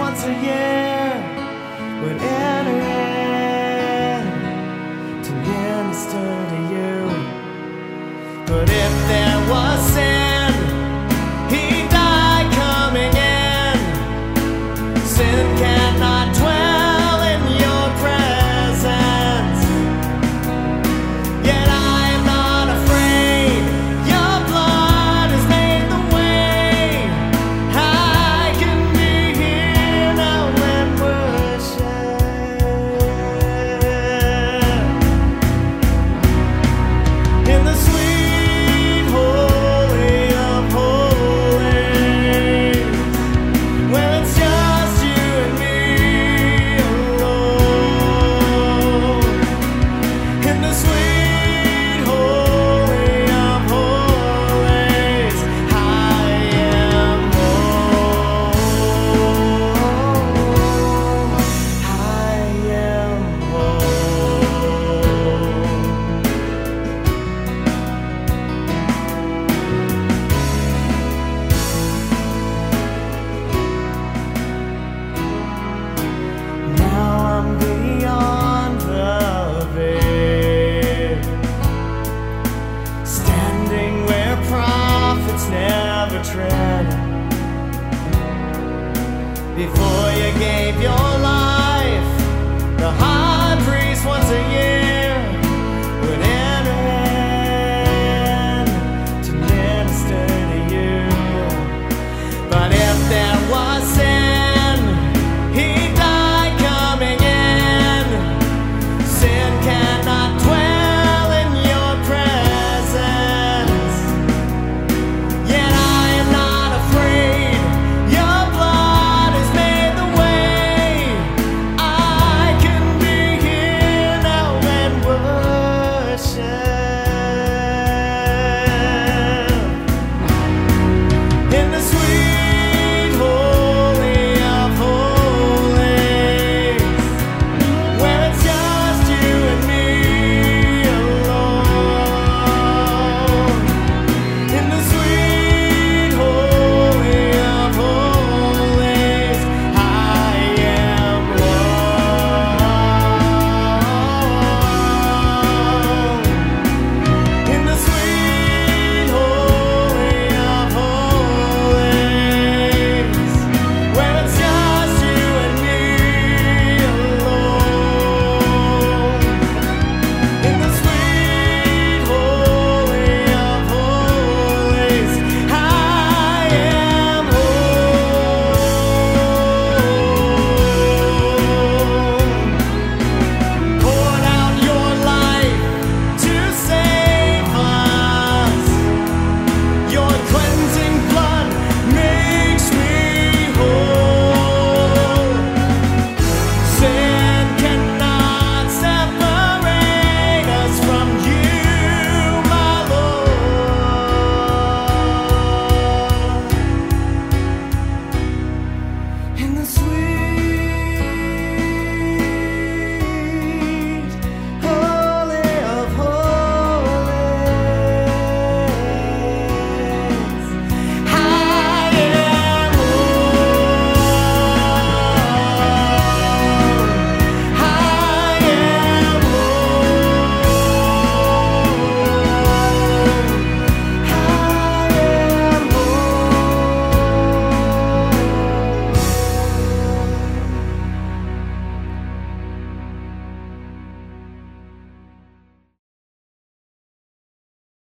once a year would enter in to minister to you. But if there was sin, he died coming in. Sin cannot dwell in your presence. Yet I am not afraid. Your blood has made the way. I can be here now and worship in the sweet holy of holies, where it's just you and me alone. In the sweet holy of holies, I am home. I am home. Now I'm beyond the veil, standing where prophets never tread. Before you gave your life, the high priest once a year would enter in to minister to you. But if there was sin, he died coming in. Sin cannot dwell in your presence. Yet I am not afraid. Your blood has made the way. I can be here now and worship in the sweet holy of holies, where it's just you and me alone. In the sweet holy of holies, I am home. In the sweet holy of holies, where it's just you and me alone. In the sweet holy of holies, I am home. Poured out your life to save us. Your cleansing blood makes me whole. Sin cannot separate us from you, my Lord. In the sweet